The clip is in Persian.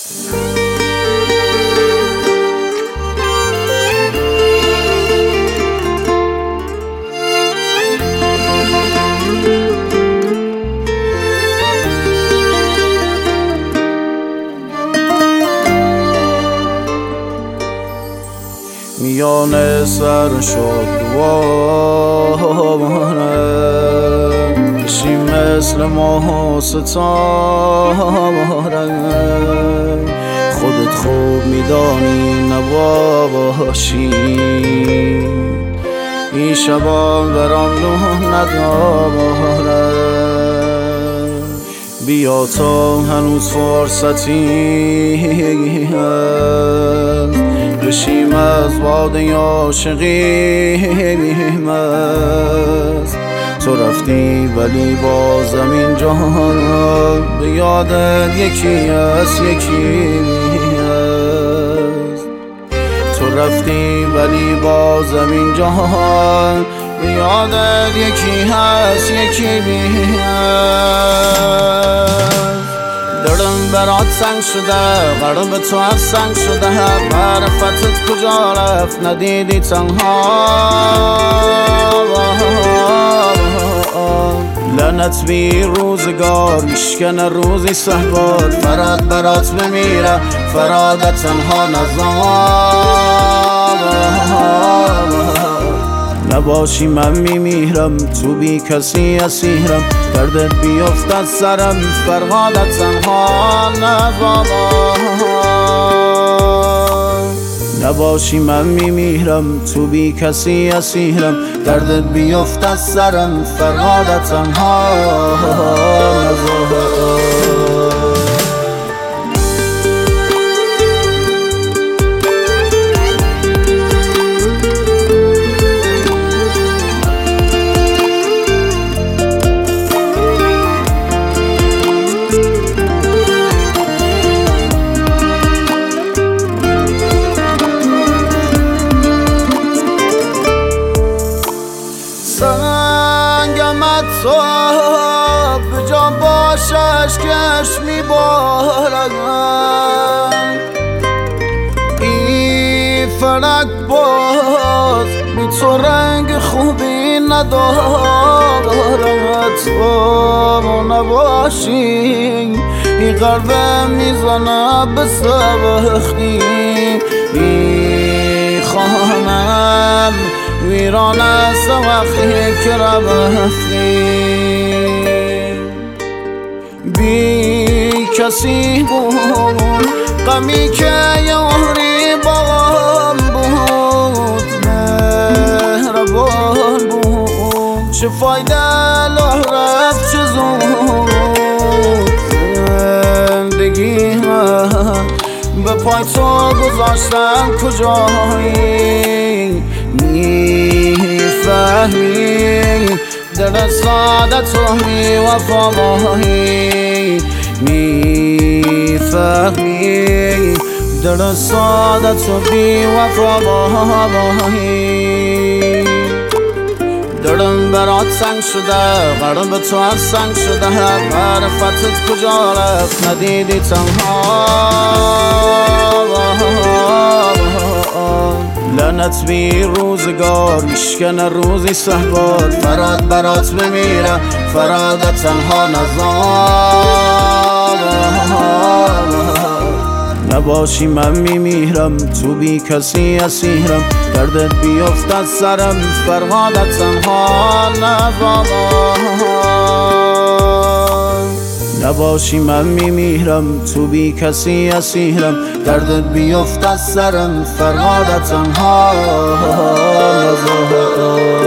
میانه سر شد دواره بشی مثل ماه و ستاره خودت خوب میدانی نباشی این شبا برام نه نداره بیا تا هنوز فرصتی هست بشیم از باده عاشقیم است تو رفتی ولی بازم این جهان به یادت یکی هست یکی هست تو رفتی ولی بازم این جهان به یادت یکی هست یکی هست دلم برات سنگ شده قلب تو از سنگ شده معرفتت کجا رفت ندیدی تنها لعنت بی روزگار میشکنه روزی سهبار فراد برات بمیره فرادت تنها نباشی من میمیرم تو بی کسی اسیرم دردت بیفت از سرم فرهادت تنها نباشی من میمیرم تو بی کسی اسیرم دردت بیفت از سرم فرهادت تنها سنگمت تو به جا باشش کش میبارد این فلک باز بی تو رنگ خوبی ندارد تو نباشی این قلبم میزنه به سبختی این خانم ویران است وقتی که رفتی بی کسی بود غمی که یاری باغم بود مهربان بود چه فایده لح رفت چه زود زندگی من به پای تو گذاشتم کجایی میفهمی دل ساده تو میوفایی میفهمی دل ساده تو بیوفایی دلم برات سنگ شده قلب تو از سنگ شده معرفتت کجا رفت ندیدی تنها لعنت بی روزگار میشکنه روزی سهبار فراد برات بمیره فرادت تنها نباشی من میمیرم تو بی کسی اسیرم دردت بیفت از سرم فرهادت تنها نباشی من میمیرم تو بی کسی اسیرم دردت بیفت از سرم فرهادت تنها